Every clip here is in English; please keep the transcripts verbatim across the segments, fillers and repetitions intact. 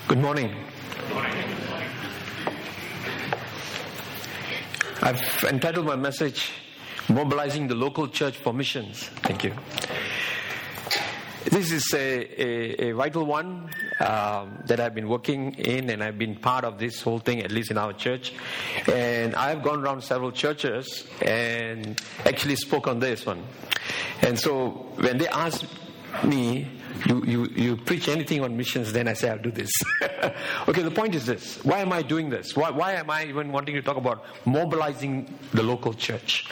Good morning. I've entitled my message, Mobilizing the Local Church for Missions. Thank you. This is a, a, a vital one um, that I've been working in, and I've been part of this whole thing, at least in our church. And I've gone around several churches and actually spoke on this one. And so when they asked me, You, you, you preach anything on missions, then I say I'll do this. Okay, the point is this. Why am I doing this? Why, why am I even wanting to talk about mobilizing the local church?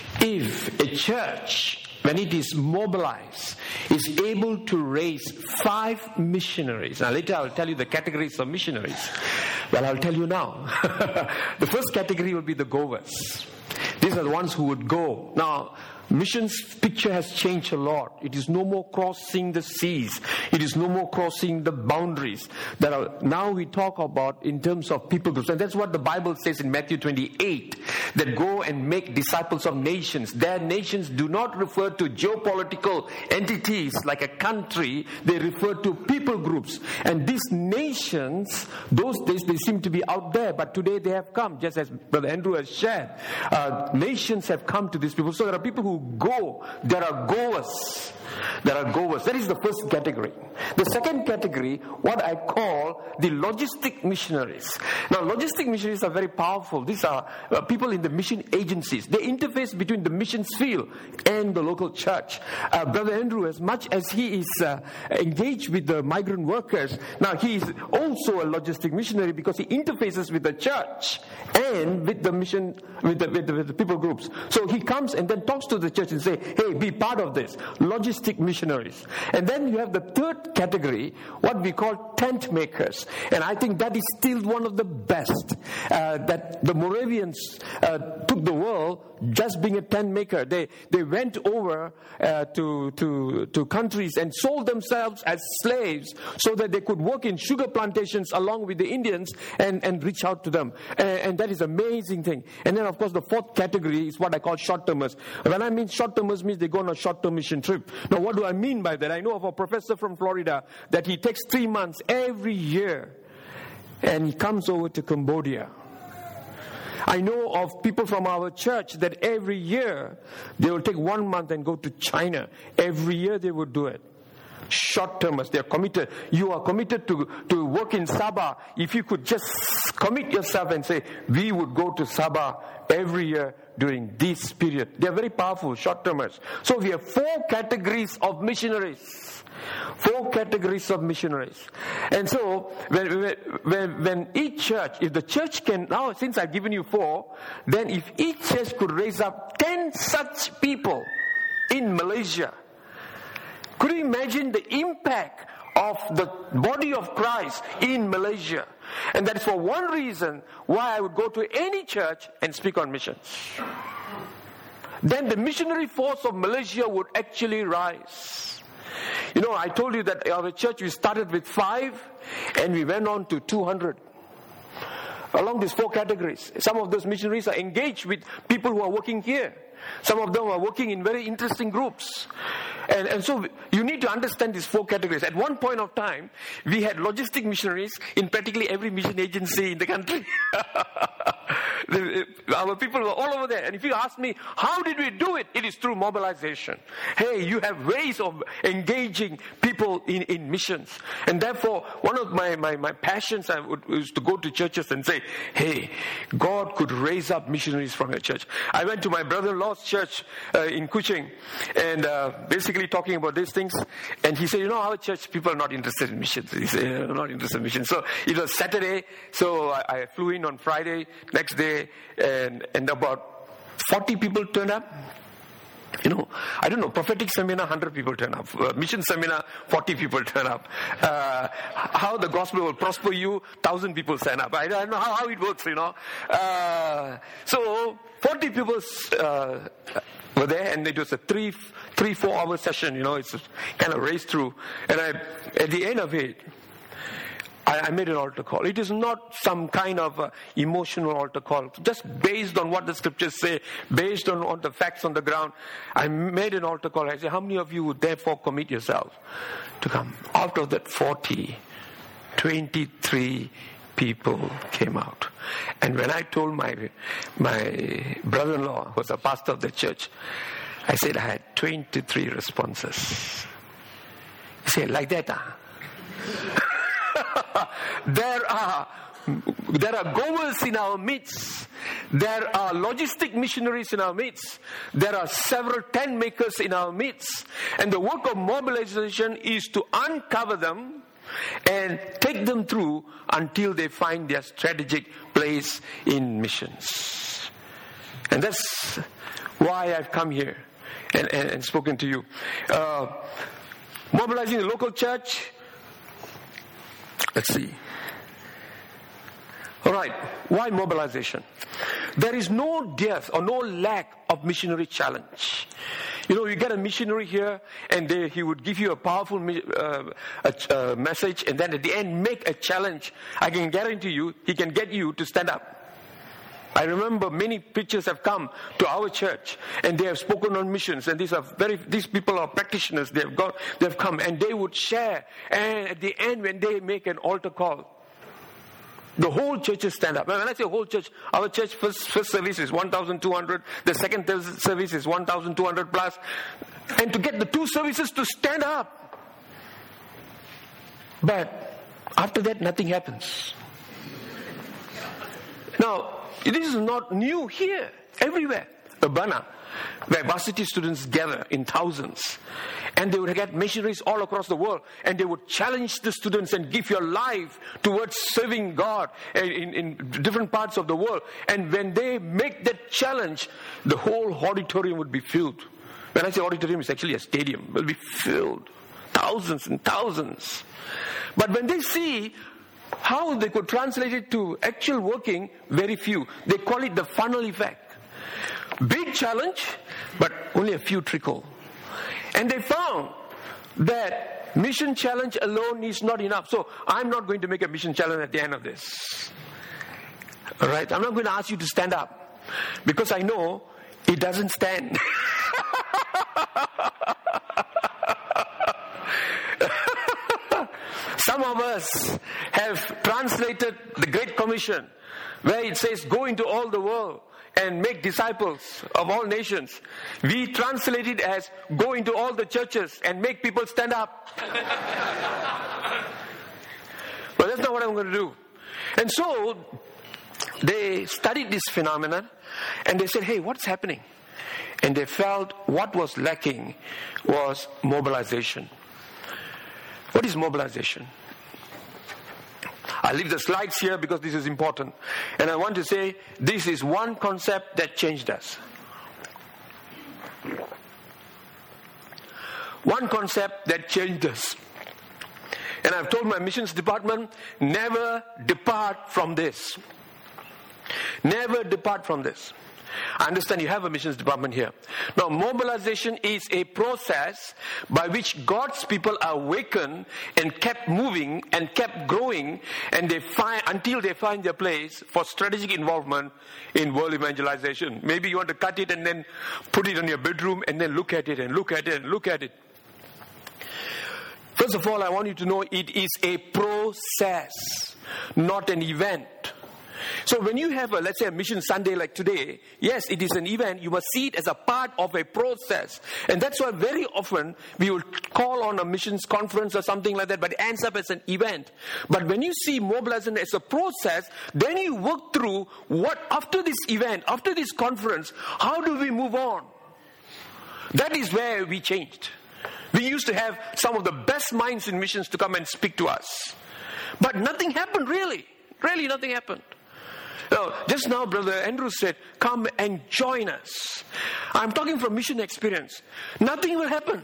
If a church, when it is mobilized, is able to raise five missionaries. Now later I'll tell you the categories of missionaries. Well, I'll tell you now. The first category will be the goers. These are the ones who would go. Now, missions picture has changed a lot. It is no more crossing the seas. It is no more crossing the boundaries. There are, now we talk about in terms of people groups. And that's what the Bible says in Matthew twenty-eight. That go and make disciples of nations. Their nations do not refer to geopolitical entities like a country. They refer to people groups. And these nations, those days they seem to be out there. But today they have come, just as Brother Andrew has shared. Uh, nations have come to these people. So there are people who go, there are goers. There are goers. That is the first category. The second category, what I call the logistic missionaries. Now, logistic missionaries are very powerful. These are uh, people in the mission agencies. They interface between the missions field and the local church. Uh, Brother Andrew, as much as he is uh, engaged with the migrant workers, now he is also a logistic missionary because he interfaces with the church and with the mission, with the, with the, with the people groups. So he comes and then talks to the church and say, hey, be part of this. Logistic missionaries. And then you have the third category, what we call tent makers. And I think that is still one of the best. Uh, that the Moravians uh, took the world just being a tent maker. They they went over uh, to, to, to countries and sold themselves as slaves so that they could work in sugar plantations along with the Indians and, and reach out to them. And, and that is an amazing thing. And then, of course, the fourth category is what I call short-termers. When I mean short-termers, means they go on a short-term mission trip. Now, what do I mean by that? I know of a professor from Florida that he takes three months every year and he comes over to Cambodia. I know of people from our church that every year they will take one month and go to China. Every year they would do it. Short-termers, they are committed. You are committed to, to work in Sabah. If you could just commit yourself and say, we would go to Sabah every year during this period. They are very powerful, short-termers. So we have four categories of missionaries. Four categories of missionaries. And so, when, when, when each church, if the church can, now since I've given you four, then if each church could raise up ten such people in Malaysia, could you imagine the impact of the body of Christ in Malaysia? And that is for one reason why I would go to any church and speak on missions. Then the missionary force of Malaysia would actually rise. You know, I told you that our church, we started with five and we went on to two hundred. Along these four categories. Some of those missionaries are engaged with people who are working here. Some of them are working in very interesting groups. And, and so you need to understand these four categories. At one point of time, we had logistic missionaries in practically every mission agency in the country. Our people were all over there. And if you ask me, how did we do it? It is through mobilization. Hey, you have ways of engaging people in, in missions. And therefore, one of my, my, my passions I would, was to go to churches and say, hey, God could raise up missionaries from your church. I went to my brother-in-law's church uh, in Kuching and uh, basically talking about these things. And he said, you know, our church people are not interested in missions. He said, not interested in missions. So it was Saturday. So I, I flew in on Friday, next day, and, and about forty people turned up. You know, I don't know, prophetic seminar, one hundred people turn up. Uh, mission seminar, forty people turn up. Uh, how the gospel will prosper you, one thousand people sign up. I don't know how, how it works, you know. Uh, so, forty people uh, were there, and it was a three, three, four hour session, you know. It's kind of raced through. And I, at the end of it, I, I made an altar call. It is not some kind of uh, emotional altar call. Just based on what the scriptures say, based on, on the facts on the ground, I made an altar call. I said, how many of you would therefore commit yourself to come? Out of that forty, twenty-three people came out. And when I told my my brother-in-law, who was a pastor of the church, I said I had twenty-three responses. He said, like that, ah? there are there are goers in our midst. There are logistic missionaries in our midst. There are several tent makers in our midst. And the work of mobilization is to uncover them and take them through until they find their strategic place in missions. And that's why I've come here and, and, and spoken to you. Uh, mobilizing the local church. Let's see. All right, why mobilization? There is no dearth or no lack of missionary challenge. You know, you get a missionary here and they, he would give you a powerful uh, a, a message, and then at the end make a challenge. I can guarantee you, he can get you to stand up. I remember many preachers have come to our church and they have spoken on missions, and these are very these people are practitioners. They have got they have come and they would share, and at the end when they make an altar call, the whole churches stand up. When I say whole church, our church first, first service is one thousand two hundred. The second service is one thousand two hundred plus. And to get the two services to stand up. But after that, nothing happens. Now, this is not new here. Everywhere. Urbana, where varsity students gather in thousands. And they would get missionaries all across the world. And they would challenge the students and give your life towards serving God in, in different parts of the world. And when they make that challenge, the whole auditorium would be filled. When I say auditorium, it's actually a stadium. It will be filled. Thousands and thousands. But when they see how they could translate it to actual working, very few. They call it the funnel effect. Big challenge, but only a few trickle. And they found that mission challenge alone is not enough. So I'm not going to make a mission challenge at the end of this. All right? I'm not going to ask you to stand up, because I know it doesn't stand. Some of us have translated the Great Commission, where it says, go into all the world and make disciples of all nations. We translate it as, go into all the churches and make people stand up. But that's not what I'm going to do. And so, they studied this phenomenon and they said, hey, what's happening? And they felt what was lacking was mobilization. What is mobilization? I'll leave the slides here because this is important. And I want to say this is one concept that changed us. One concept that changed us. And I've told my missions department, never depart from this. Never depart from this. I understand you have a missions department here. Now, mobilization is a process by which God's people are awakened and kept moving and kept growing, and they find until they find their place for strategic involvement in world evangelization. Maybe you want to cut it and then put it in your bedroom and then look at it and look at it and look at it. First of all, I want you to know it is a process, not an event. So when you have, a, let's say, a Mission Sunday like today, yes, it is an event. You must see it as a part of a process. And that's why very often we will call on a missions conference or something like that, but it ends up as an event. But when you see mobilization as a process, then you work through what, after this event, after this conference, how do we move on? That is where we changed. We used to have some of the best minds in missions to come and speak to us. But nothing happened really. Really nothing happened. Now, just now, Brother Andrew said, come and join us. I'm talking from mission experience. Nothing will happen.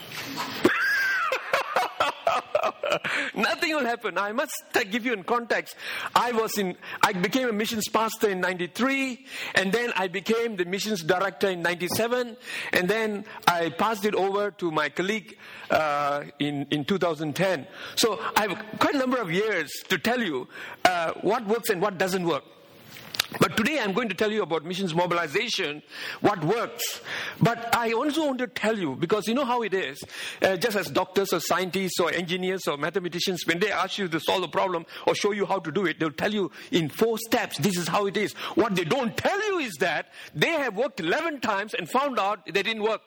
Nothing will happen. I must give you in context. I was in, I became a missions pastor in ninety-three, and then I became the missions director in ninety-seven, and then I passed it over to my colleague uh, in, in two thousand ten. So I have quite a number of years to tell you uh, what works and what doesn't work. But today I'm going to tell you about missions mobilization, what works. But I also want to tell you, because you know how it is, uh, just as doctors or scientists or engineers or mathematicians, when they ask you to solve a problem or show you how to do it, they'll tell you in four steps, this is how it is. What they don't tell you is that they have worked eleven times and found out they didn't work.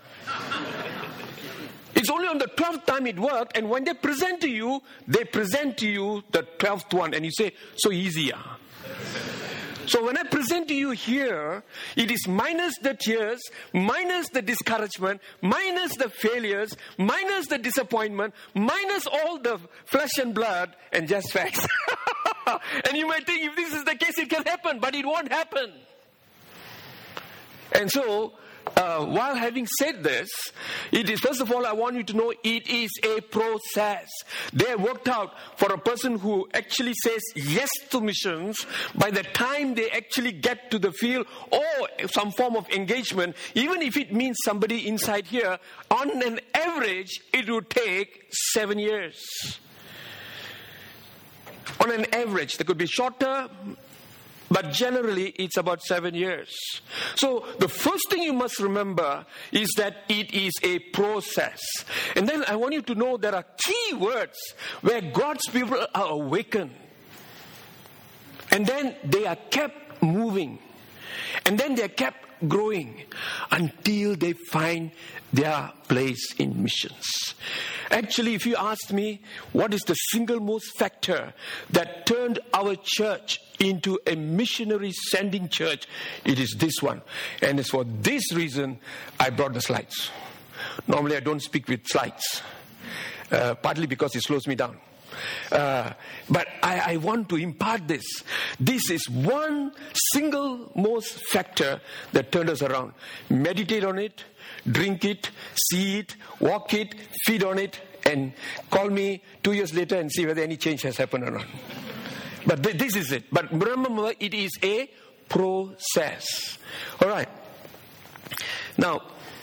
It's only on the twelfth time it worked, and when they present to you, they present to you the twelfth one, and you say, so easy, ah. So when I present to you here, it is minus the tears, minus the discouragement, minus the failures, minus the disappointment, minus all the flesh and blood, and just facts. And you might think if this is the case, it can happen, but it won't happen. And so, uh, while having said this, it is, first of all, I want you to know it is a process. They have worked out for a person who actually says yes to missions, by the time they actually get to the field or some form of engagement, even if it means somebody inside here, on an average, it would take seven years. On an average, there could be shorter, but generally, it's about seven years. So, the first thing you must remember is that it is a process. And then I want you to know there are key words where God's people are awakened. And then they are kept moving. And then they are kept growing until they find their place in missions. Actually, if you ask me, what is the single most factor that turned our church into a missionary sending church, it is this one. And it's for this reason I brought the slides. Normally I don't speak with slides, uh, partly because it slows me down. Uh, but I, I want to impart this. This is one single most factor that turned us around. Meditate on it, drink it, see it, walk it, feed on it, and call me two years later and see whether any change has happened or not. But th- this is it. But remember, it is a process. All right. Now,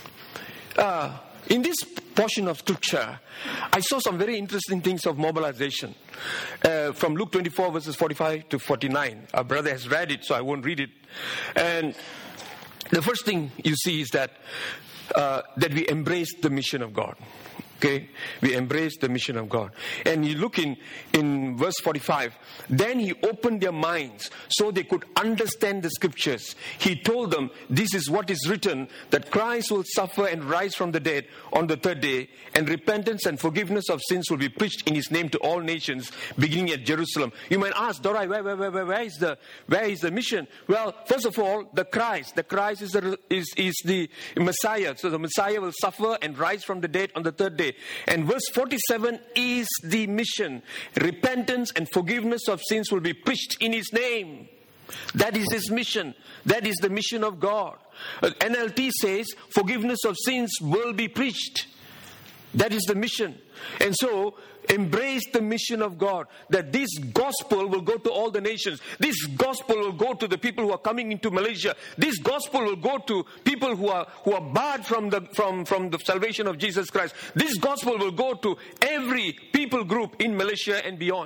uh, in this portion of scripture, I saw some very interesting things of mobilization. Uh, from Luke twenty-four, verses forty-five to forty-nine. Our brother has read it, so I won't read it. And the first thing you see is that uh, that we embrace the mission of God. Okay, we embrace the mission of God. And you look in, in verse forty-five, then he opened their minds so they could understand the scriptures. He told them, this is what is written, that Christ will suffer and rise from the dead on the third day, and repentance and forgiveness of sins will be preached in his name to all nations, beginning at Jerusalem. You might ask, Dorai, where, where, where, where is the, where is the mission? Well, first of all, the Christ. The Christ is the, is, is the Messiah. So the Messiah will suffer and rise from the dead on the third day. And verse forty-seven is the mission. Repentance and forgiveness of sins will be preached in his name. That is his mission. That is the mission of God. N L T says forgiveness of sins will be preached. That is the mission. And so, embrace the mission of God, that this gospel will go to all the nations. This gospel will go to the people who are coming into Malaysia. This gospel will go to people who are who are barred from the from, from the salvation of Jesus Christ. This gospel will go to every people group in Malaysia and beyond.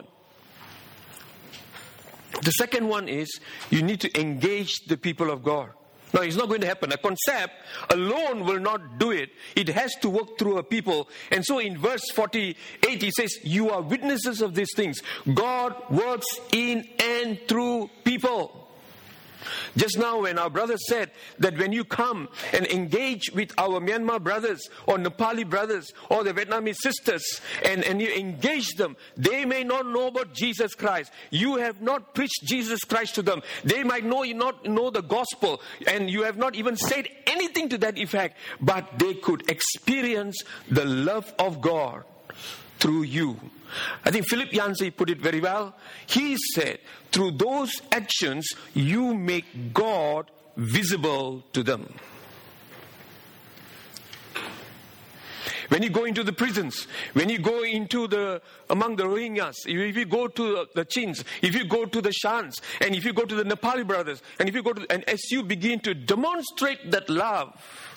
The second one is you need to engage the people of God. No, it's not going to happen. A concept alone will not do it. It has to work through a people. And so in verse forty-eight, he says, you are witnesses of these things. God works in and through people. Just now when our brother said that when you come and engage with our Myanmar brothers or Nepali brothers or the Vietnamese sisters and, and you engage them, they may not know about Jesus Christ. You have not preached Jesus Christ to them. They might know you not know the gospel and you have not even said anything to that effect, but they could experience the love of God through you. I think Philip Yancey put it very well. He said, through those actions, you make God visible to them. When you go into the prisons, when you go into the, among the Rohingyas, if you go to the Chins, if you go to the Shans, and if you go to the Nepali brothers, and if you go to, and as you begin to demonstrate that love,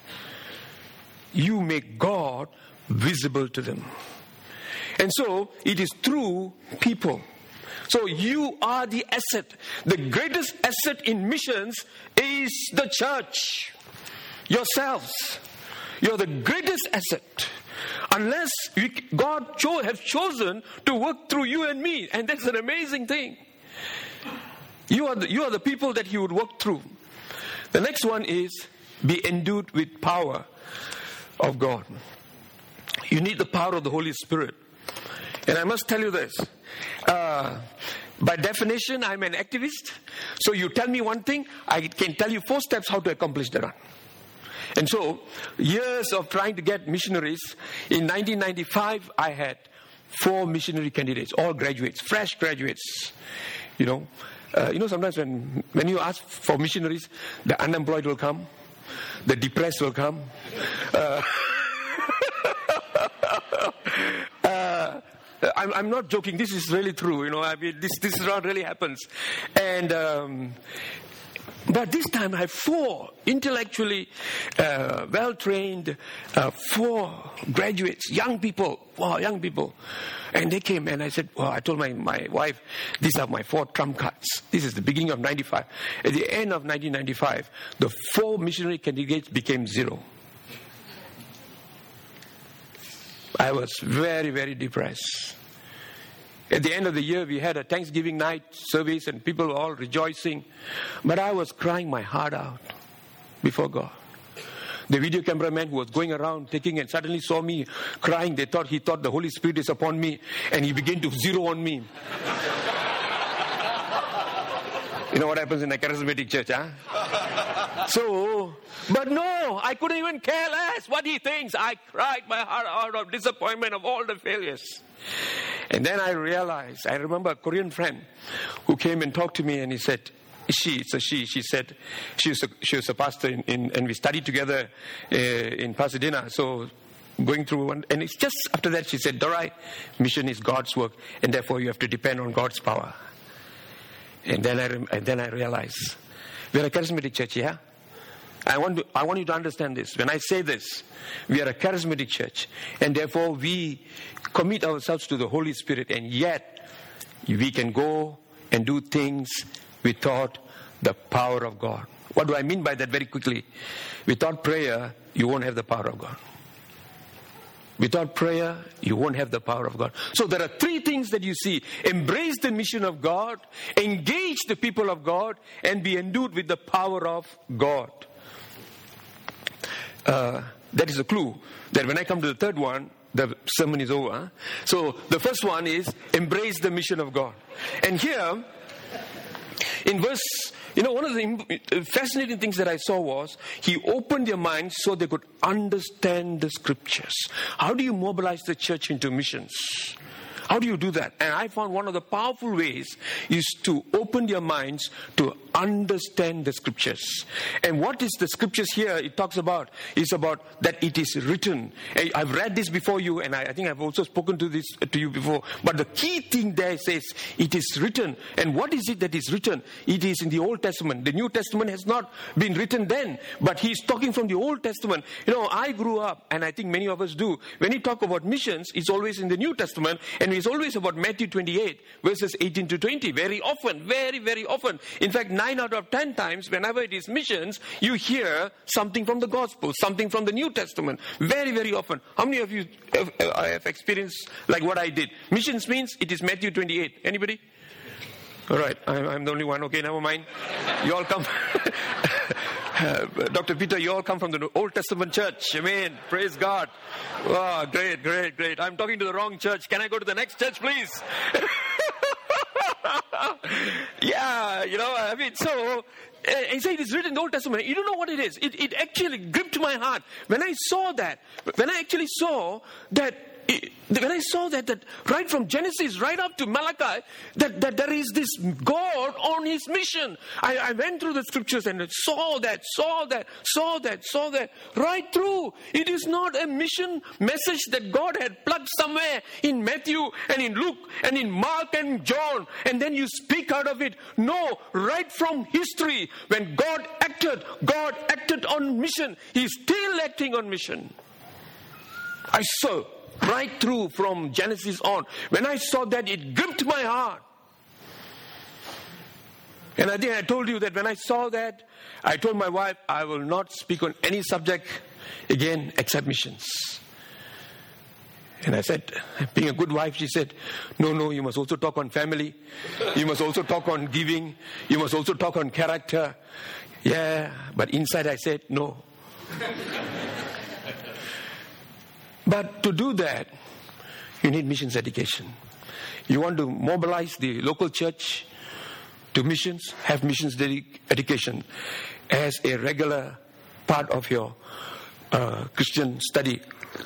you make God visible to them. And so, it is through people. So you are the asset. The greatest asset in missions is the church. Yourselves. You're the greatest asset. Unless we, God cho- has chosen to work through you and me. And that's an amazing thing. You are the, you are the people that He would work through. The next one is be endued with power of God. You need the power of the Holy Spirit. And I must tell you this. Uh, by definition, I'm an activist. So you tell me one thing, I can tell you four steps how to accomplish that. And so, years of trying to get missionaries. In nineteen ninety-five, I had four missionary candidates, all graduates, fresh graduates. You know, uh, you know. Sometimes when when you ask for missionaries, the unemployed will come, the depressed will come. Uh, uh, I'm, I'm not joking. This is really true. You know, I mean, this this is what really happens, and. Um, But this time I have four intellectually uh, well-trained, uh, four graduates, young people, wow, young people. And they came and I said, well, I told my, my wife, these are my four trump cards. This is the beginning of ninety-five. At the end of nineteen ninety-five, the four missionary candidates became zero. I was very, very depressed. At the end of the year, we had a Thanksgiving night service and people were all rejoicing. But I was crying my heart out before God. The video cameraman who was going around taking and suddenly saw me crying. They thought he thought the Holy Spirit is upon me and he began to zero on me. You know what happens in a charismatic church, huh? So, but no, I couldn't even care less what he thinks. I cried my heart out of disappointment of all the failures. And then I realized, I remember a Korean friend who came and talked to me and he said, she, it's a she, she said, she was a, she was a pastor in, in, and we studied together uh, in Pasadena. So going through one, and it's just after that she said, Dorai, mission is God's work and therefore you have to depend on God's power. And then I, and then I realized, we're a charismatic church, yeah? I want to, I want you to understand this. When I say this, we are a charismatic church, and therefore we commit ourselves to the Holy Spirit, and yet we can go and do things without the power of God. What do I mean by that very quickly? Without prayer, you won't have the power of God. Without prayer, you won't have the power of God. So there are three things that you see. Embrace the mission of God, engage the people of God, and be endued with the power of God. Uh, that is a clue that when I come to the third one, the sermon is over. So the first one is embrace the mission of God. And here, in verse, you know, one of the fascinating things that I saw was he opened their minds so they could understand the scriptures. How do you mobilize the church into missions? How do you do that? And I found one of the powerful ways is to open your minds to understand the scriptures. And what is the scriptures here it talks about? Is about that it is written. I've read this before you, and I, I think I've also spoken to this to you before. But the key thing there says it is written. And what is it that is written? It is in the Old Testament. The New Testament has not been written then, but he's talking from the Old Testament. You know, I grew up, and I think many of us do. When you talk about missions, it's always in the New Testament, and we it's always about Matthew twenty-eight, verses eighteen to twenty. Very often, very, very often. In fact, nine out of ten times, whenever it is missions, you hear something from the Gospel, something from the New Testament. Very, very often. How many of you have, have experienced like what I did? Missions means it is Matthew twenty-eight. Anybody? All right, I'm, I'm the only one. Okay, never mind. You all come. Uh, Doctor Peter, you all come from the Old Testament church. Amen. Praise God. Oh, great, great, great. I'm talking to the wrong church. Can I go to the next church, please? Yeah, you know, I mean, so, uh, he said it's written in the Old Testament. You don't know what it is. It, it actually gripped my heart. When I saw that, when I actually saw that, when I saw that, that right from Genesis right up to Malachi, that, that there is this God on his mission. I, I went through the scriptures and saw that, saw that, saw that, saw that, right through. It is not a mission message that God had plugged somewhere in Matthew and in Luke and in Mark and John, and then you speak out of it. No, right from history, when God acted, God acted on mission. He's still acting on mission. I saw right through from Genesis on. When I saw that, it gripped my heart. And I think I told you that when I saw that, I told my wife, I will not speak on any subject again except missions. And I said, being a good wife, she said, no, no, you must also talk on family. You must also talk on giving. You must also talk on character. Yeah, but inside I said, no. But to do that, you need missions education. You want to mobilize the local church to missions, have missions education as a regular part of your uh, Christian study.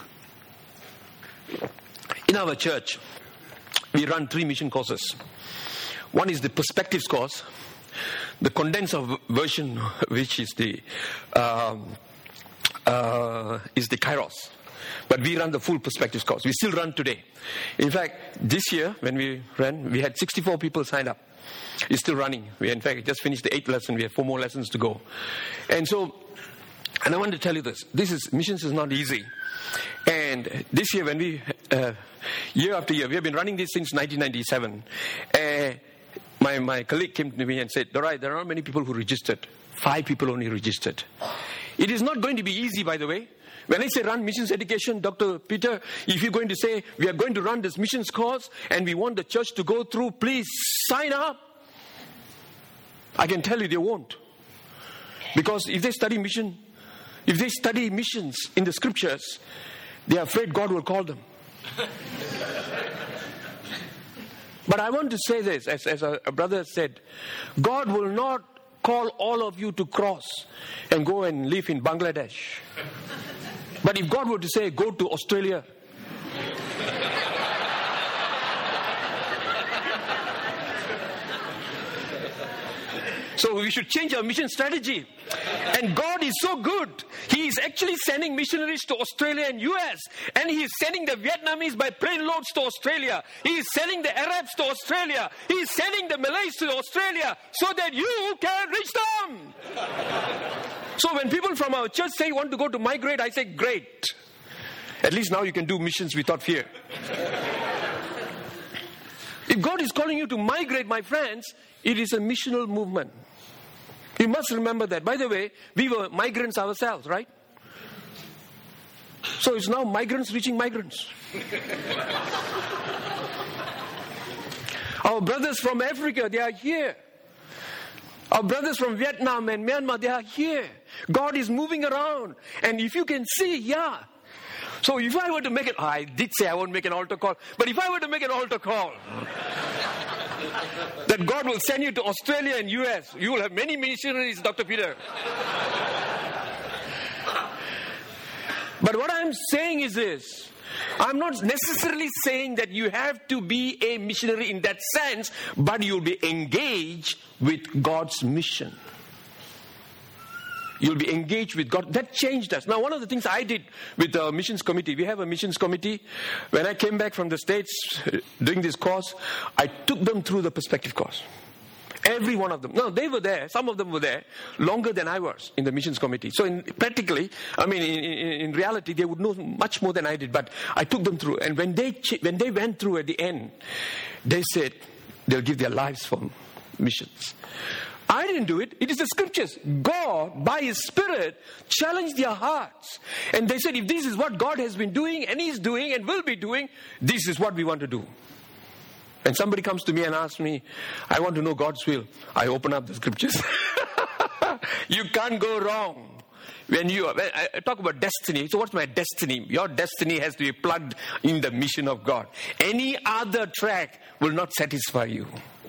In our church, we run three mission courses. One is the Perspectives course, the condensed version, which is the um, uh, is the Kairos. But we run the full Perspectives course. We still run today. In fact, this year when we ran, we had sixty-four people signed up. It's still running. We, in fact, just finished the eighth lesson. We have four more lessons to go. And so, and I want to tell you this. This is, missions is not easy. And this year when we, uh, year after year, we have been running this since nineteen ninety-seven. Uh, my, my colleague came to me and said, Dorai, there are not many people who registered. Five people only registered. It is not going to be easy, by the way. When I say run missions education, Doctor Peter, if you're going to say, we are going to run this missions course and we want the church to go through, please sign up. I can tell you they won't. Because if they study mission, if they study missions in the scriptures, they are afraid God will call them. But I want to say this, as, as a, a brother said, God will not call all of you to cross and go and live in Bangladesh. But if God were to say, go to Australia, so we should change our mission strategy. And God is so good. He is actually sending missionaries to Australia and U S. And He is sending the Vietnamese by plane loads to Australia. He is sending the Arabs to Australia. He is sending the Malays to Australia so that you can reach them. So when people from our church say want to go to migrate, I say, great. At least now you can do missions without fear. If God is calling you to migrate, my friends, it is a missional movement. You must remember that. By the way, we were migrants ourselves, right? So it's now migrants reaching migrants. Our brothers from Africa, they are here. Our brothers from Vietnam and Myanmar, they are here. God is moving around. And if you can see, yeah. So if I were to make it, oh, I did say I won't make an altar call, but if I were to make an altar call, that God will send you to Australia and U S, you will have many missionaries, Doctor Peter. But what I'm saying is this. I'm not necessarily saying that you have to be a missionary in that sense, but you'll be engaged with God's mission. You'll be engaged with God. That changed us. Now, one of the things I did with the missions committee, we have a missions committee. When I came back from the States doing this course, I took them through the Perspective course. Every one of them. No, they were there. Some of them were there longer than I was in the missions committee. So in, practically, I mean, in, in, in reality, they would know much more than I did. But I took them through. And when they when they went through at the end, they said they'll give their lives for missions. I didn't do it. It is the scriptures. God, by His Spirit, challenged their hearts. And they said, if this is what God has been doing and is doing and will be doing, this is what we want to do. And somebody comes to me and asks me, I want to know God's will. I open up the scriptures. You can't go wrong. When you when I talk about destiny, so what's my destiny? Your destiny has to be plugged in the mission of God. Any other track will not satisfy you.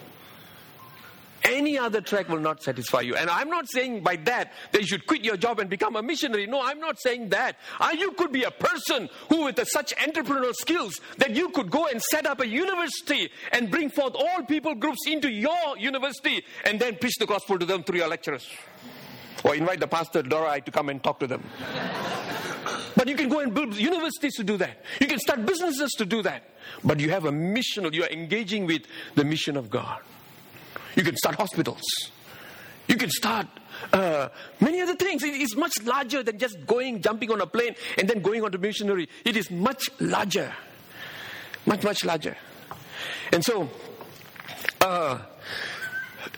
Any other track will not satisfy you. And I'm not saying by that that you should quit your job and become a missionary. No, I'm not saying that. Uh, you could be a person who with uh, such entrepreneurial skills that you could go and set up a university and bring forth all people groups into your university and then preach the gospel to them through your lecturers. Or invite the pastor Dorai to come and talk to them. But you can go and build universities to do that. You can start businesses to do that. But you have a mission, you are engaging with the mission of God. You can start hospitals. You can start uh, many other things. It is much larger than just going, jumping on a plane and then going on to missionary. It is much larger. Much, much larger. And so, uh,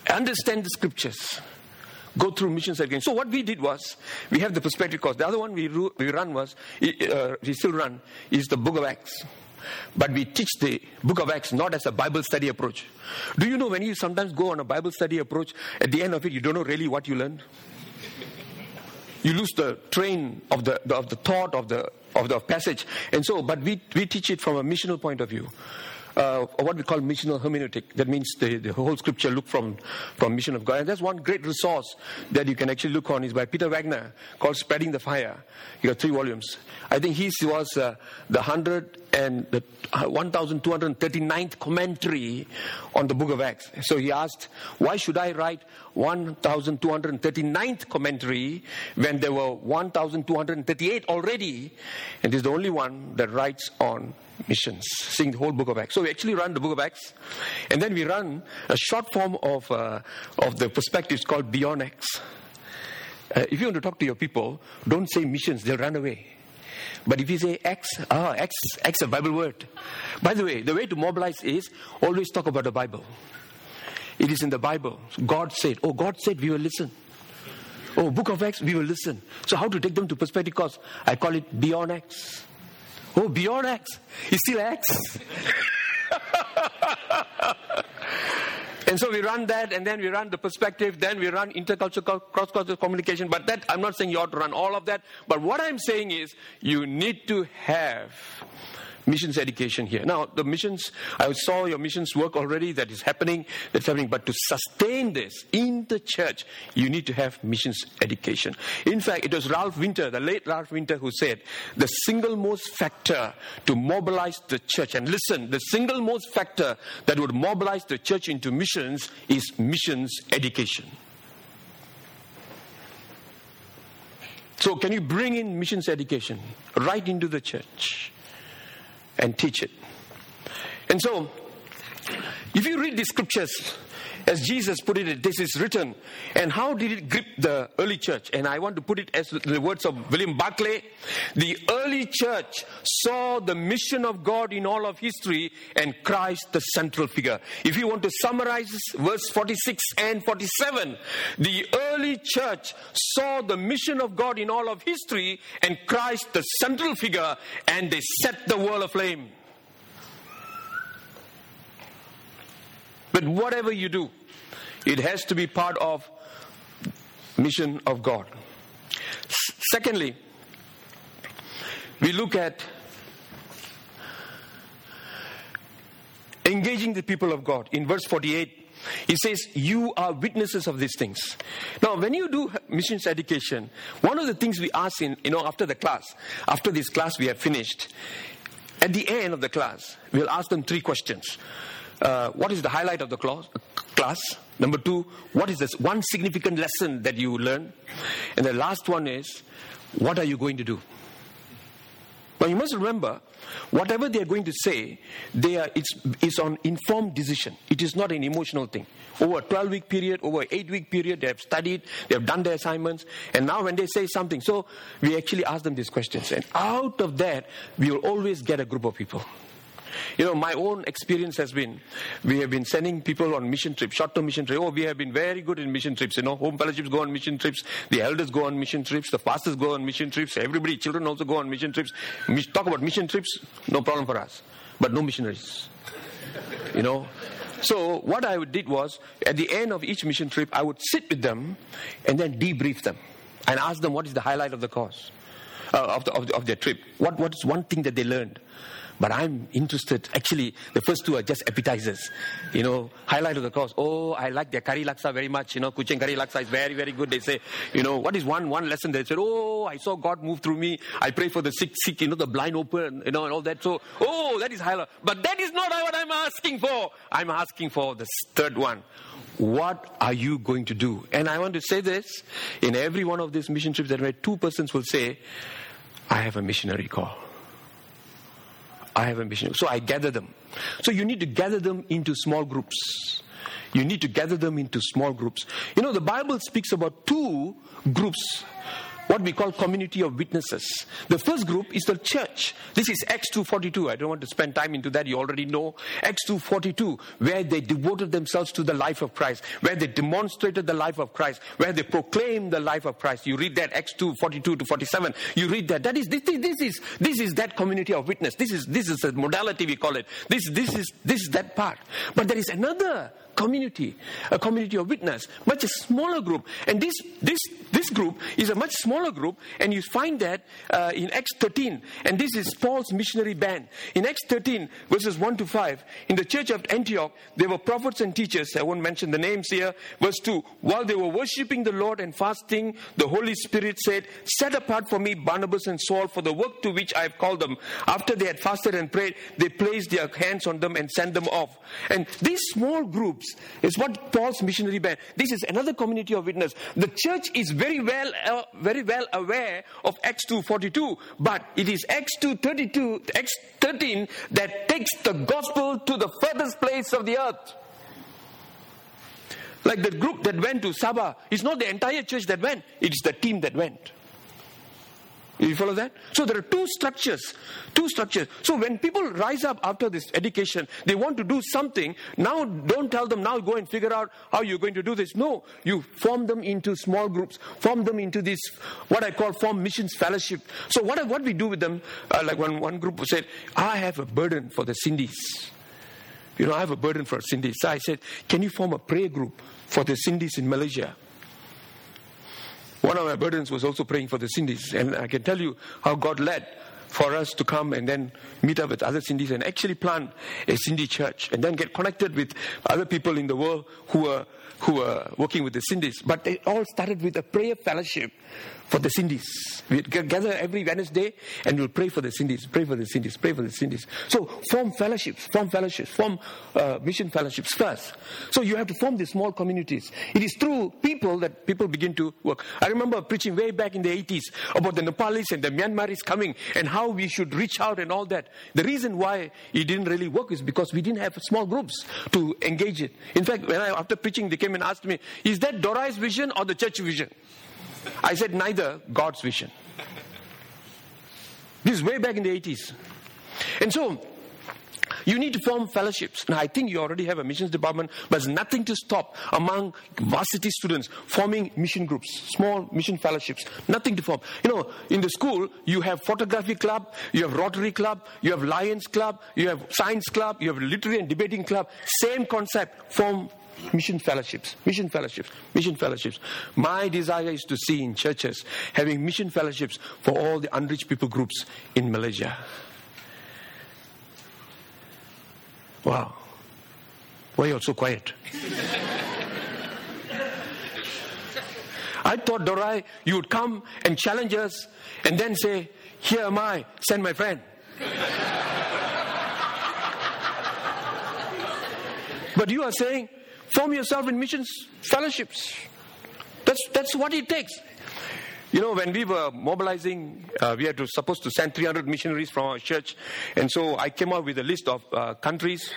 understand the scriptures, go through missions again. So what we did was, we have the perspective course. The other one we, ru- we run was, uh, we still run, is the Book of Acts. But we teach the Book of Acts not as a Bible study approach. Do you know when you sometimes go on a Bible study approach, at the end of it, you don't know really what you learned? You lose the train of the, the of the thought of the of the passage. And so, but we we teach it from a missional point of view. Uh, or what we call missional hermeneutic. That means the, the whole scripture look from, from mission of God. And there's one great resource that you can actually look on is by Peter Wagner called Spreading the Fire. He got three volumes. I think his was uh, the hundred and the one thousand two hundred thirty-ninth commentary on the Book of Acts. So he asked, why should I write one thousand two hundred thirty-ninth commentary when there were one thousand two hundred thirty-eight already? And this is the only one that writes on missions, seeing the whole Book of Acts. So we actually run the Book of Acts, and then we run a short form of uh, of the perspectives called Beyond Acts. Uh, if you want to talk to your people, don't say missions; they'll run away. But if you say Acts, ah, Acts, Acts, a Bible word. By the way, the way to mobilize is always talk about the Bible. It is in the Bible. God said, oh, God said, we will listen. Oh, Book of Acts, we will listen. So how to take them to perspective course? I call it Beyond Acts. Oh, Beyond Acts. It's still Acts. And so we run that, and then we run the perspective, then we run intercultural, cross-cultural communication. But that, I'm not saying you ought to run all of that. But what I'm saying is, you need to have missions education here. Now, the missions, I saw your missions work already, that is happening, that's happening. But to sustain this in the church, you need to have missions education. In fact, it was Ralph Winter, the late Ralph Winter, who said, the single most factor to mobilize the church, and listen, the single most factor that would mobilize the church into missions is missions education. So can you bring in missions education right into the church and teach it? And so, if you read the scriptures, as Jesus put it, this is written. And how did it grip the early church? And I want to put it as the words of William Barclay. The early church saw the mission of God in all of history and Christ the central figure. If you want to summarize verse forty-six and forty-seven, the early church saw the mission of God in all of history and Christ the central figure, and they set the world aflame. But whatever you do, it has to be part of mission of God. S- secondly, we look at engaging the people of God. In verse forty-eight, he says, you are witnesses of these things. Now, when you do missions education, one of the things we ask in, you know, after the class, after this class we have finished, at the end of the class, we'll ask them three questions. Uh, what is the highlight of the class? class? Number two, what is this one significant lesson that you learn? And the last one is, what are you going to do? Now you must remember, whatever they are going to say, they are, it's, it's on informed decision. It is not an emotional thing. Over a twelve-week period, over an eight-week period, they have studied, they have done their assignments, and now when they say something, so we actually ask them these questions. And out of that, we will always get a group of people. You know, my own experience has been, we have been sending people on mission trips, short-term mission trips. Oh, we have been very good in mission trips. You know, home fellowships go on mission trips. The elders go on mission trips. The pastors go on mission trips. Everybody, children also go on mission trips. We talk about mission trips, no problem for us. But no missionaries. You know. So what I did was, at the end of each mission trip, I would sit with them and then debrief them and ask them what is the highlight of the course, uh, of, the, of, the, of their trip. What What is one thing that they learned? But I'm interested, actually, the first two are just appetizers. You know, highlight of the course. Oh, I like their curry laksa very much. You know, Kuching curry laksa is very, very good. They say, you know, what is one one lesson? They said, oh, I saw God move through me. I pray for the sick, sick, you know, the blind open, you know, and all that. So, oh, that is highlight. But that is not what I'm asking for. I'm asking for the third one. What are you going to do? And I want to say this, in every one of these mission trips that where two persons will say, I have a missionary call. I have a mission. So I gather them. So you need to gather them into small groups. You need to gather them into small groups. You know, the Bible speaks about two groups what we call community of witnesses. The first group is the church. This is Acts two forty-two. I don't want to spend time into that. You already know. Acts two forty-two, where they devoted themselves to the life of Christ, where they demonstrated the life of Christ, where they proclaimed the life of Christ. You read that, Acts two forty-two to forty-seven. You read that. That is this, this is this is that community of witness. This is this is the modality we call it. This this is this is that part. But there is another community, a community of witness, much a smaller group. And this this this group is a much smaller group, and you find that uh, in Acts thirteen, and this is Paul's missionary band. In Acts thirteen, verses one to five, in the church of Antioch, there were prophets and teachers. I won't mention the names here. Verse two, while they were worshipping the Lord and fasting, the Holy Spirit said, set apart for me Barnabas and Saul for the work to which I have called them. After they had fasted and prayed, they placed their hands on them and sent them off. And these small groups is what Paul's missionary band. This is another community of witness. The church is very well, uh, very well aware of Acts two forty-two, but it is Acts two thirty-two, Acts thirteen that takes the gospel to the furthest place of the earth. Like the group that went to Sabah, it's not the entire church that went; it's the team that went. You follow that? So there are two structures. Two structures. So when people rise up after this education, they want to do something. Now don't tell them, now go and figure out how you're going to do this. No. You form them into small groups. Form them into this, what I call form missions fellowship. So what, what we do with them, uh, like when one group said, I have a burden for the Sindhis. You know, I have a burden for Sindhis. So I said, can you form a prayer group for the Sindhis in Malaysia? One of my burdens was also praying for the Sindhis. And I can tell you how God led for us to come and then meet up with other Sindhis and actually plant a Sindhi church and then get connected with other people in the world who are, who are working with the Sindhis. But it all started with a prayer fellowship for the Sindhis. We'd gather every Wednesday and we'll pray for the Sindhis, pray for the Sindhis, pray for the Sindhis. So form fellowships, form fellowships, form uh, mission fellowships first. So you have to form these small communities. It is through people that people begin to work. I remember preaching way back in the eighties about the Nepalis and the Myanmaris coming and how we should reach out and all that. The reason why it didn't really work is because we didn't have small groups to engage it. In fact, when I, after preaching, they came and asked me, is that Dorai's vision or the church vision? I said, neither, God's vision. This is way back in the eighties. And so, you need to form fellowships. Now, I think you already have a missions department, but there's nothing to stop among varsity students forming mission groups, small mission fellowships. Nothing to form. You know, in the school, you have photography club, you have Rotary club, you have Lions club, you have science club, you have literary and debating club. Same concept, form mission fellowships, mission fellowships, mission fellowships. My desire is to see in churches having mission fellowships for all the unreached people groups in Malaysia. Wow. Why are you all so quiet? I thought, Dorai, you would come and challenge us and then say, here am I, send my friend. But you are saying, form yourself in missions fellowships. That's that's what it takes. You know, when we were mobilizing, uh, we had to supposed to send three hundred missionaries from our church. And so I came out with a list of uh, countries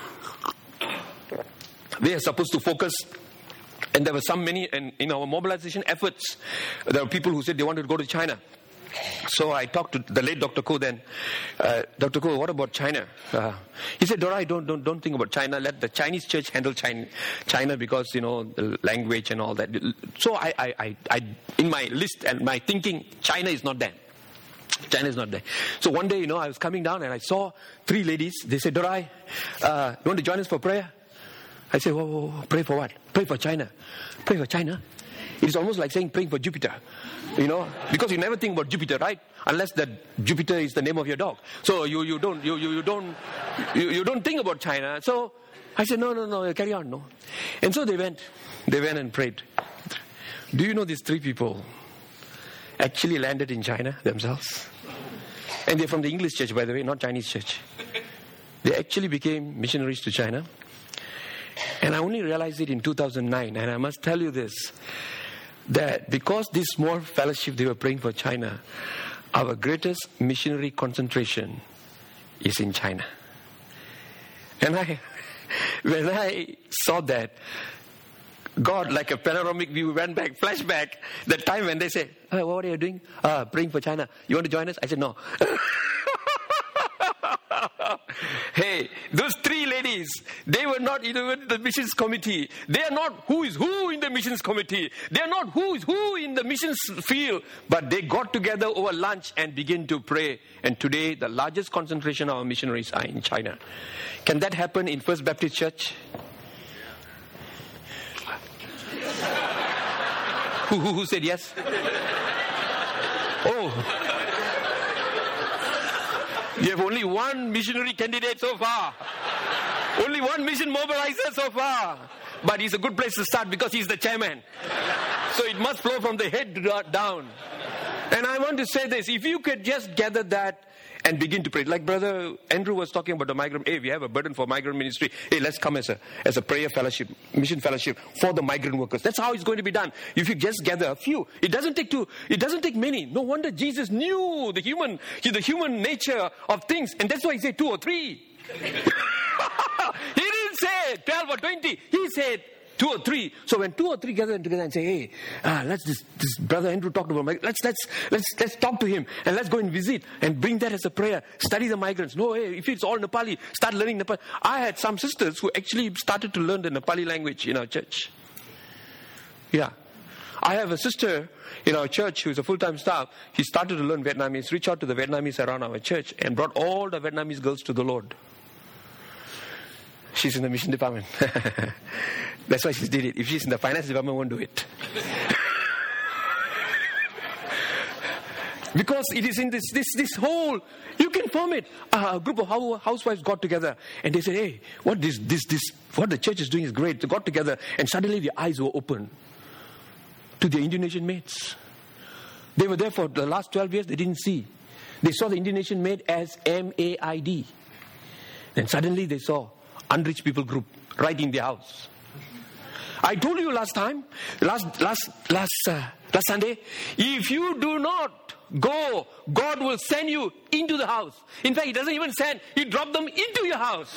we are supposed to focus. And there were some many, and in our mobilization efforts, there were people who said they wanted to go to China. So I talked to the late Doctor Ko then. Uh, Doctor Ko, what about China? Uh, he said, Dorai, don't, don't, don't think about China. Let the Chinese church handle China, China because, you know, the language and all that. So I, I, I, I, in my list and my thinking, China is not there. China is not there. So one day, you know, I was coming down and I saw three ladies. They said, Dorai, uh, you want to join us for prayer? I said, whoa, whoa, whoa, pray for what? Pray for China. Pray for China? It's almost like saying praying for Jupiter, you know, because you never think about Jupiter, right? Unless that Jupiter is the name of your dog. So you, you don't you, you, you don't you, you don't think about China. So I said, no, no, no, carry on, no. And so they went, they went and prayed. Do you know these three people actually landed in China themselves? And they're from the English church, by the way, not Chinese church. They actually became missionaries to China. And I only realized it in two thousand nine. And I must tell you this, that because this small fellowship they were praying for China, our greatest missionary concentration is in China. And I, when I saw that, God, like a panoramic view, went back, flashback, that time when they say, hey, what are you doing? Uh, praying for China. You want to join us? I said, no. Hey, those three ladies, they were not even in the missions committee. They are not who is who in the missions committee. They are not who is who in the missions field. But they got together over lunch and began to pray. And today, the largest concentration of our missionaries are in China. Can that happen in First Baptist Church? who, who, who said yes? Oh. You have only one missionary candidate so far. Only one mission mobilizer so far. But he's a good place to start because he's the chairman. So it must flow from the head down. And I want to say this. If you could just gather that and begin to pray. Like Brother Andrew was talking about the migrant. Hey, we have a burden for migrant ministry. Hey, let's come as a as a prayer fellowship, mission fellowship for the migrant workers. That's how it's going to be done. If you just gather a few, it doesn't take two. It doesn't take many. No wonder Jesus knew the human, the human nature of things, and that's why he said two or three. He didn't say twelve or twenty. He said two or three. So when two or three gather together and say, hey, ah, let's this, this brother Andrew talked about migrants. Let's let's let's let's talk to him and let's go and visit and bring that as a prayer. Study the migrants. No, hey, if it's all Nepali, start learning Nepali. I had some sisters who actually started to learn the Nepali language in our church. Yeah. I have a sister in our church who's a full-time staff. He started to learn Vietnamese, reach out to the Vietnamese around our church and brought all the Vietnamese girls to the Lord. She's in the mission department. That's why she did it. If she's in the finance department, won't do it. Because it is in this this this whole, you can form it. Uh, a group of housewives got together and they said, hey, what this this this what the church is doing is great. They got together and suddenly their eyes were open to their Indonesian mates. They were there for the last twelve years, they didn't see. They saw the Indonesian maid as M A I D. And suddenly they saw unreached people group right in their house. I told you last time, last last last uh, last Sunday, if you do not go, God will send you into the house. In fact, He doesn't even send; He drops them into your house.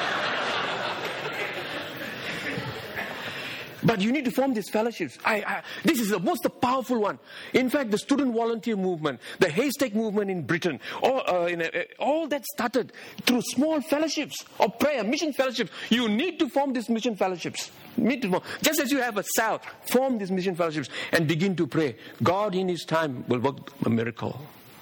But you need to form these fellowships. I, I, this is the most powerful one. In fact, the student volunteer movement, the Haystack movement in Britain, all, uh, in a, uh, all that started through small fellowships of prayer, mission fellowships. You need to form these mission fellowships. Need to form. Just as you have a cell, form these mission fellowships and begin to pray. God in His time will work a miracle.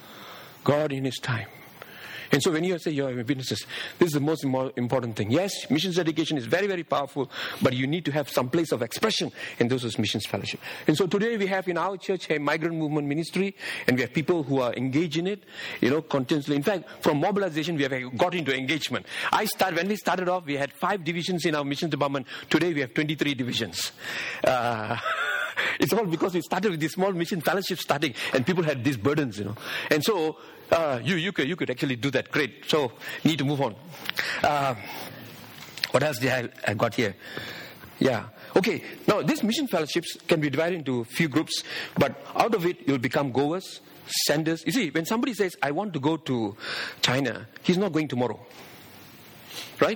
God in His time. And so when you say you're witnesses, this is the most important thing. Yes, missions education is very, very powerful, but you need to have some place of expression, and this is missions fellowship. And so today we have in our church a migrant movement ministry, and we have people who are engaged in it, you know, continuously. In fact, from mobilization, we have got into engagement. I start when we started off, we had five divisions in our missions department. Today we have twenty-three divisions. Uh, It's all because we started with this small mission fellowship starting, and people had these burdens, you know. And so uh, you you could you could actually do that. Great. So need to move on. Uh, what else did I, I got here? Yeah. Okay. Now these mission fellowships can be divided into a few groups, but out of it you'll become goers, senders. You see, when somebody says, "I want to go to China," he's not going tomorrow, right?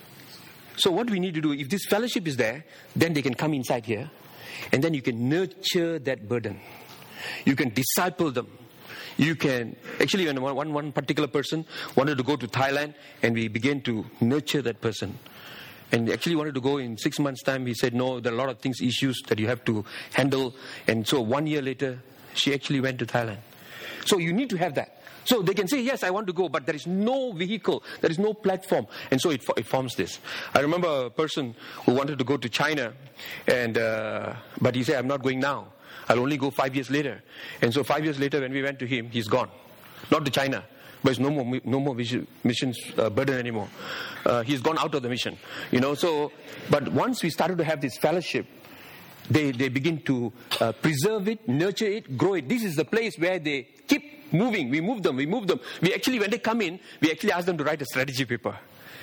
So what we need to do, if this fellowship is there, then they can come inside here. And then you can nurture that burden. You can disciple them. You can, actually when one, one particular person wanted to go to Thailand, and we began to nurture that person. And actually wanted to go in six months' time. He said, no, there are a lot of things, issues that you have to handle. And so one year later, she actually went to Thailand. So you need to have that. So they can say, yes, I want to go, but there is no vehicle, there is no platform. And so it, it forms this. I remember a person who wanted to go to China, and uh, but he said, I'm not going now. I'll only go five years later. And so five years later, when we went to him, he's gone. Not to China, but it's no more, no more missions uh, burden anymore. Uh, he's gone out of the mission. You know, so, but once we started to have this fellowship, they, they begin to uh, preserve it, nurture it, grow it. This is the place where they keep moving. We move them, we move them. We actually, when they come in, we actually ask them to write a strategy paper.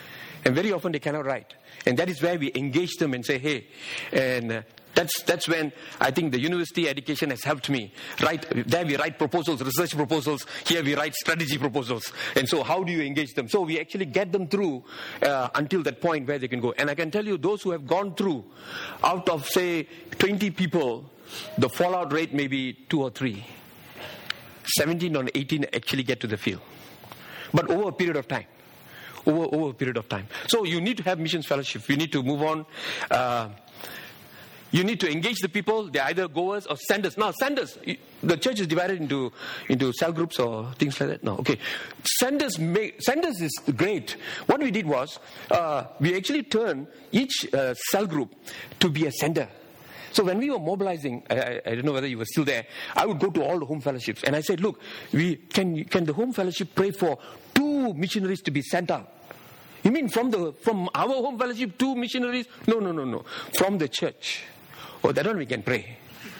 And very often they cannot write. And that is where we engage them and say, hey, and uh, that's that's when I think the university education has helped me. Right there we write proposals, research proposals. Here we write strategy proposals. And so how do you engage them? So we actually get them through uh, until that point where they can go. And I can tell you, those who have gone through, out of say twenty people, the fallout rate may be two or three. seventeen or eighteen actually get to the field. But over a period of time. Over, over a period of time. So you need to have missions fellowship. You need to move on. Uh, You need to engage the people. They're either goers or senders. Now, senders, the church is divided into, into cell groups or things like that. No, okay. Senders, make, senders is great. What we did was, uh, we actually turned each uh, cell group to be a sender. So when we were mobilizing, I, I, I don't know whether you were still there, I would go to all the home fellowships. And I said, look, we can, can the home fellowship pray for two missionaries to be sent out? You mean from the from our home fellowship, two missionaries? No, no, no, no. From the church. Oh, that one we can pray.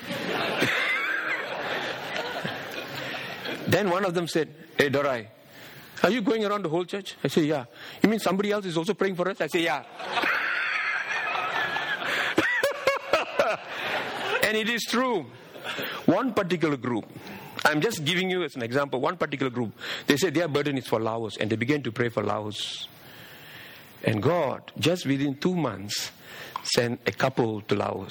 Then one of them said, hey, Dorai, are you going around the whole church? I say, yeah. You mean somebody else is also praying for us? I say, yeah. And it is true. One particular group, I'm just giving you as an example, one particular group, they said their burden is for Laos, and they began to pray for Laos. And God, just within two months, sent a couple to Laos.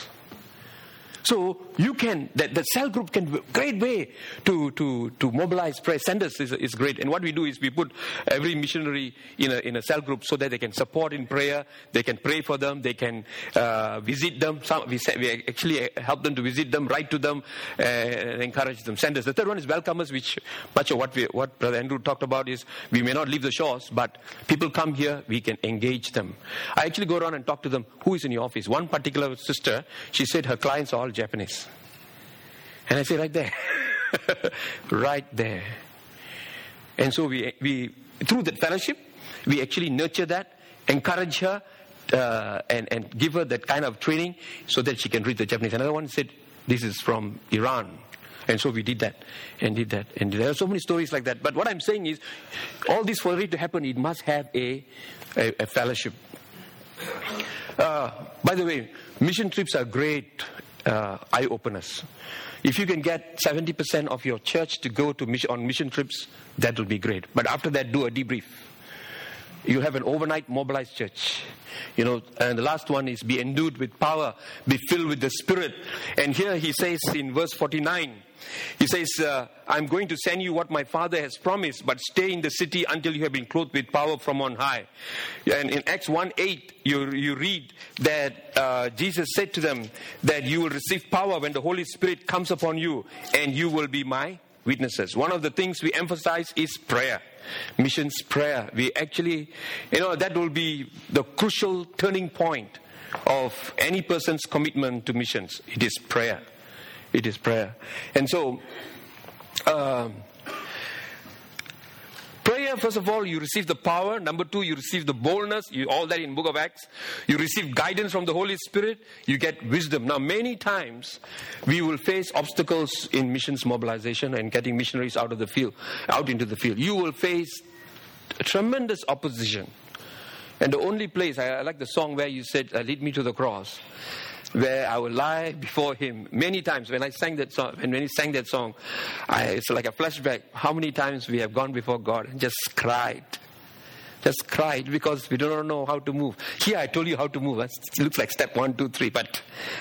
So you can, that the cell group can be a great way to, to, to mobilize prayer. Senders is, is great. And what we do is we put every missionary in a, in a cell group so that they can support in prayer. They can pray for them. They can uh, visit them. Some, we, say, we actually help them to visit them, write to them, uh, and encourage them. Senders. The third one is welcomers, which much of what, we, what Brother Andrew talked about is we may not leave the shores, but people come here, we can engage them. I actually go around and talk to them. Who is in your office? One particular sister, she said her clients are all Japanese. And I say, right there. Right there. And so we, we through that fellowship, we actually nurture that, encourage her, uh, and, and give her that kind of training so that she can read the Japanese. Another one said, this is from Iran. And so we did that, and did that. And there are so many stories like that. But what I'm saying is, all this for it to happen, it must have a, a, a fellowship. Uh, by the way, mission trips are great uh, eye-openers. If you can get seventy percent of your church to go to mission, on mission trips, that will be great. But after that, do a debrief. You have an overnight mobilized church. You know, and the last one is be endued with power, be filled with the Spirit. And here he says in verse forty-nine, he says, uh, I'm going to send you what my Father has promised, but stay in the city until you have been clothed with power from on high. And in Acts one eight, you, you read that uh, Jesus said to them that you will receive power when the Holy Spirit comes upon you, and you will be my witnesses. One of the things we emphasize is prayer. Missions prayer. We actually, you know, that will be the crucial turning point of any person's commitment to missions. It is prayer. It is prayer. And so, um, prayer, first of all, you receive the power. Number two, you receive the boldness. You, all that in Book of Acts. You receive guidance from the Holy Spirit. You get wisdom. Now, many times, we will face obstacles in missions mobilization and getting missionaries out of the field, out into the field. You will face tremendous opposition. And the only place, I, I like the song where you said, uh, lead me to the cross, where I will lie before him. Many times when I sang that song, when, when he sang that song, I, it's like a flashback. How many times we have gone before God and just cried. Just cried because we don't know how to move. Here I told you how to move. It looks like step one, two, three, but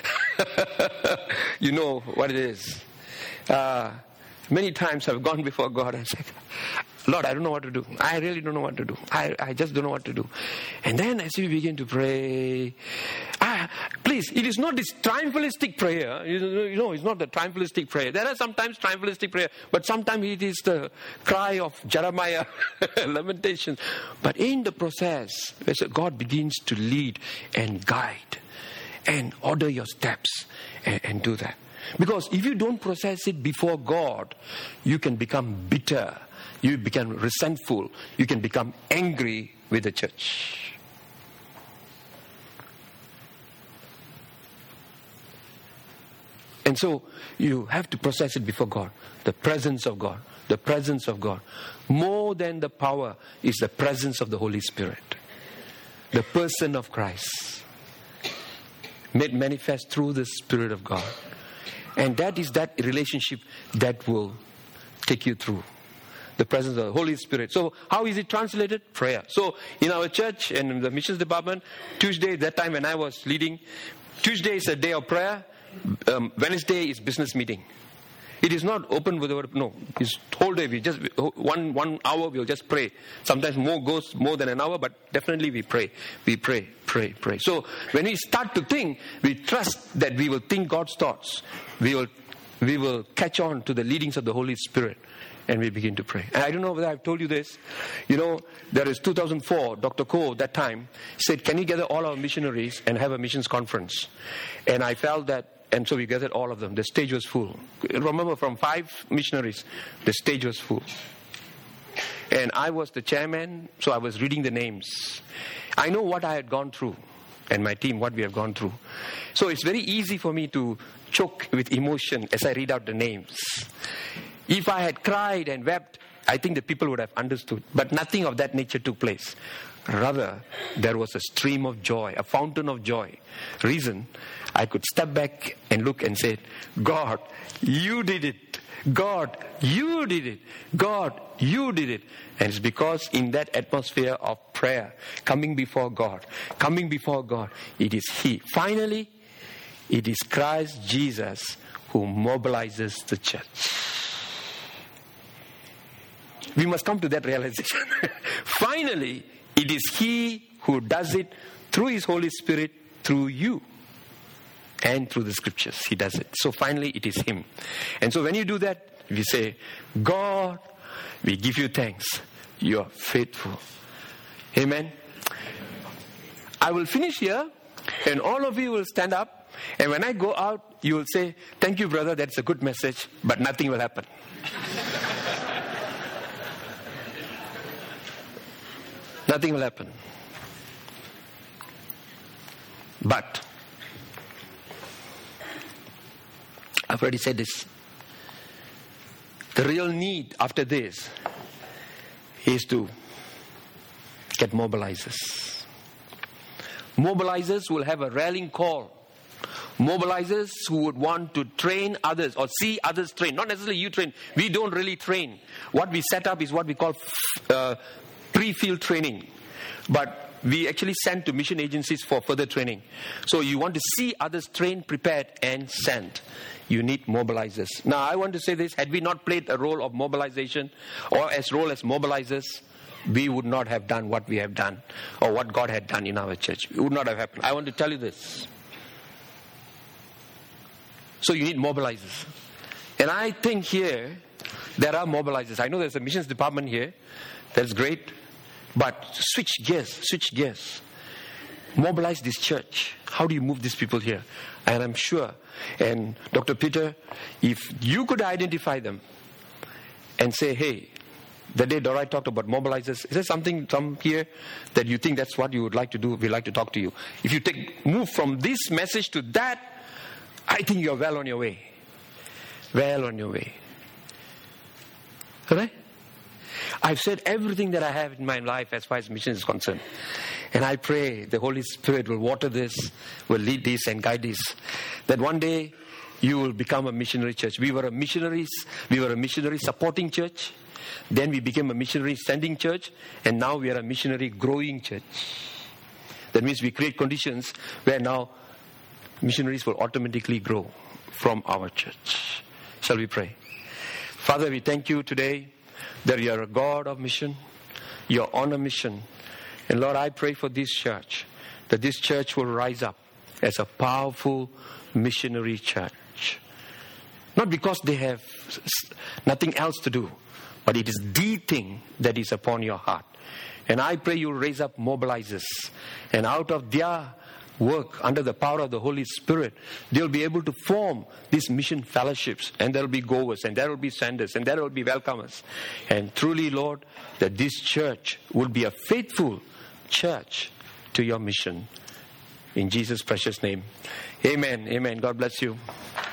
you know what it is. Uh, many times I've gone before God and said, Lord, I don't know what to do. I really don't know what to do. I, I just don't know what to do. And then as we begin to pray, ah, please, it is not this triumphalistic prayer. You know, it's not the triumphalistic prayer. There are sometimes triumphalistic prayer, but sometimes it is the cry of Jeremiah, Lamentations. But in the process, God begins to lead and guide and order your steps and, and do that. Because if you don't process it before God, you can become bitter. You become resentful. You can become angry with the church. And so you have to process it before God. The presence of God. The presence of God. More than the power is the presence of the Holy Spirit. the person of Christ, made manifest through the Spirit of God. And that is that relationship that will take you through the presence of the Holy Spirit. So how is it translated? Prayer. So in our church and in the missions department, Tuesday, that time when I was leading, Tuesday is a day of prayer. Um, Wednesday is business meeting. It is not open with the word. No, it's whole day. We just one one hour. We'll just pray. Sometimes more goes more than an hour, but definitely we pray. We pray, pray, pray. So when we start to think, we trust that we will think God's thoughts. We will we will catch on to the leadings of the Holy Spirit, and we begin to pray. And I don't know whether I've told you this. You know, there is two thousand four. Doctor Ko that time said, "Can you gather all our missionaries and have a missions conference?" And I felt that. And so we gathered all of them. The stage was full. Remember, from five missionaries, the stage was full. And I was the chairman, so I was reading the names. I know what I had gone through, and my team, what we have gone through. So it's very easy for me to choke with emotion as I read out the names. If I had cried and wept, I think the people would have understood. But nothing of that nature took place. Rather, there was a stream of joy, a fountain of joy. Reason, I could step back and look and say, God, you did it. God, you did it. God, you did it. And it's because in that atmosphere of prayer, coming before God, coming before God, it is He. Finally, it is Christ Jesus who mobilizes the church. We must come to that realization. Finally, it is He who does it through His Holy Spirit, through you. And through the scriptures, He does it. So finally, it is Him. And so when you do that, we say, God, we give you thanks. You are faithful. Amen. I will finish here, and all of you will stand up. And when I go out, you will say, thank you, brother, that's a good message, but nothing will happen. Nothing will happen. But I've already said this. The real need after this is to get mobilizers. Mobilizers will have a rallying call. Mobilizers who would want to train others or see others train. Not necessarily you train. We don't really train. What we set up is what we call uh, pre-field training. But we actually send to mission agencies for further training. So you want to see others trained, prepared, and sent. You need mobilizers. Now, I want to say this. Had we not played a role of mobilization or as role as mobilizers, we would not have done what we have done or what God had done in our church. It would not have happened. I want to tell you this. So you need mobilizers. And I think here, there are mobilizers. I know there's a missions department here. That's great. But switch gears, switch gears. Mobilize this church. How do you move these people here? And I'm sure, and Doctor Peter, if you could identify them and say, hey, the day Dorai talked about mobilizers, is there something some here that you think that's what you would like to do? We'd like to talk to you. If you take move from this message to that, I think you're well on your way. Well on your way. All right? I've said everything that I have in my life as far as mission is concerned. And I pray the Holy Spirit will water this, will lead this and guide this. That one day you will become a missionary church. We were a missionaries, we were a missionary supporting church. Then we became a missionary sending church. And now we are a missionary growing church. That means we create conditions where now missionaries will automatically grow from our church. Shall we pray? Father, we thank you today that you are a God of mission. You're on a mission. And Lord, I pray for this church, that this church will rise up as a powerful missionary church. Not because they have nothing else to do, but it is the thing that is upon your heart. And I pray you'll raise up mobilizers. And out of their work, under the power of the Holy Spirit, they'll be able to form these mission fellowships. And there'll be goers, and there will be senders, and there will be welcomers. And truly, Lord, that this church will be a faithful church to your mission. In Jesus' precious name. Amen. Amen. God bless you.